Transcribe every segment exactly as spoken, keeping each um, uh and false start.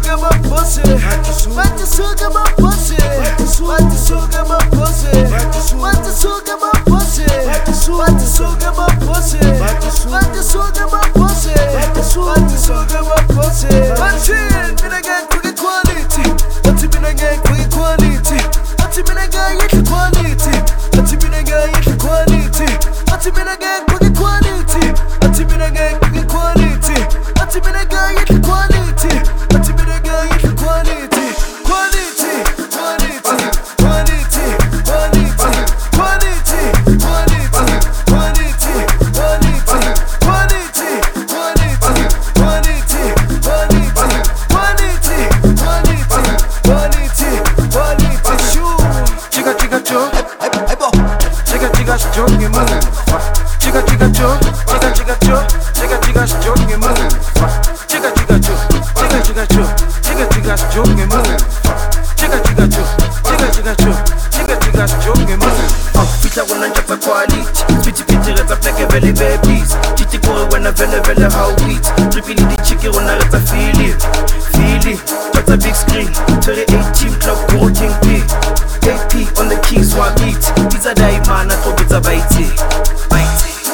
sugar my pussy. Want to sugar my pussy. Want to sugar my pussy. Want to sugar my pussy. Want to sugar my pussy. Want to sugar my pussy. Want to sugar my pussy. Want it, me again for the quality. Want it, me again for the quality. Want it, me again for the quality. Want it, me again for the quality. Want it, me again for the quality. Want it, me again for the quality. Want it, me again for the quality. Want it, me again for the quality. Quality, quality, quality, quality, quality, quality, quality, quality, quality, quality, quality, quality, quality, quality, shoe. Chica, chica, cho, chica, chica, cho, que move. Chica, chica, cho, chica, chica, cho, chica, chica, cho, que move. Chica, chica, cho, chica, chica, cho, chica, chica, cho, que move. Chica, chica, cho, chica, chica, cho, chica, chica, cho, que move. Oh, pizza when I drop a quality. Spitty pitty, it's a black and belly babies. Titty boy when I vele vele how beat. Trippy the chicken when I let a feel it. Feel it, that's a big screen. twenty-eight team club, gold king P. A P on the keys, one beat. Pizza die man, I thought pizza bite it. Bite it.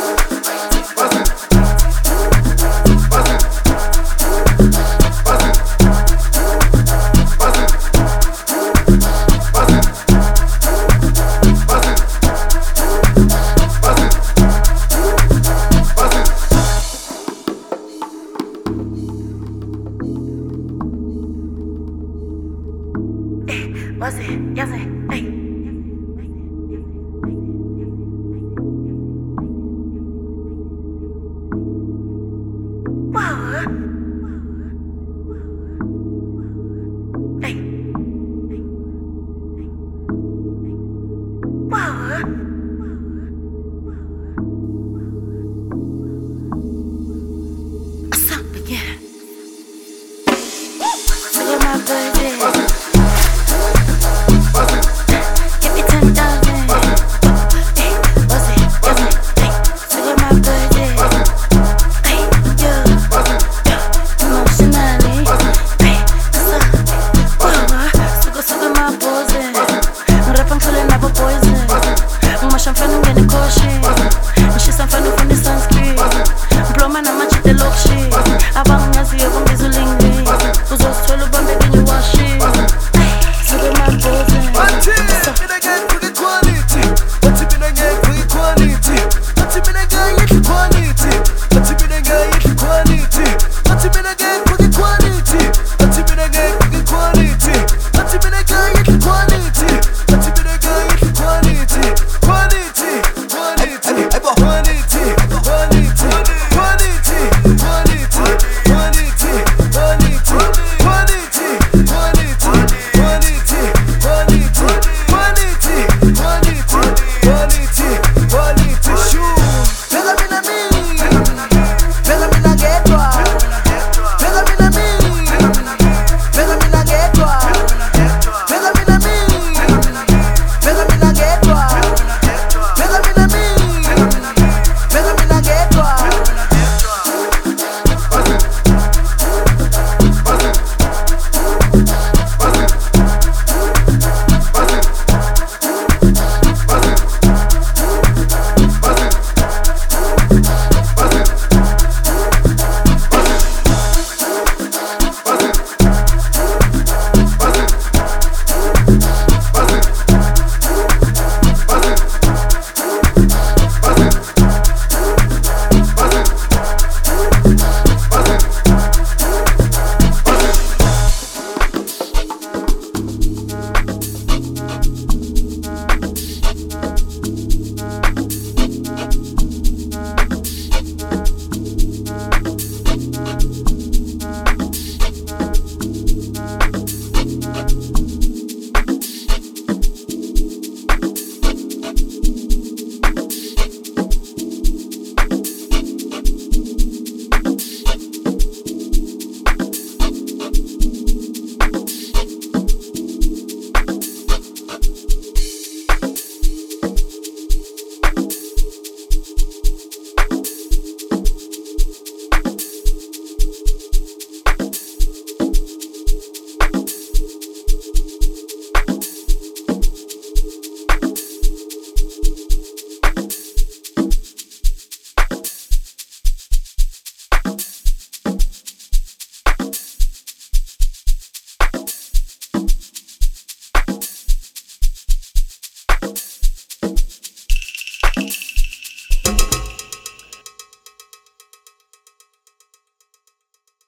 What's it? Yes, it. Hey. Wow. Hey. Wow. What's up again? Look at my baby.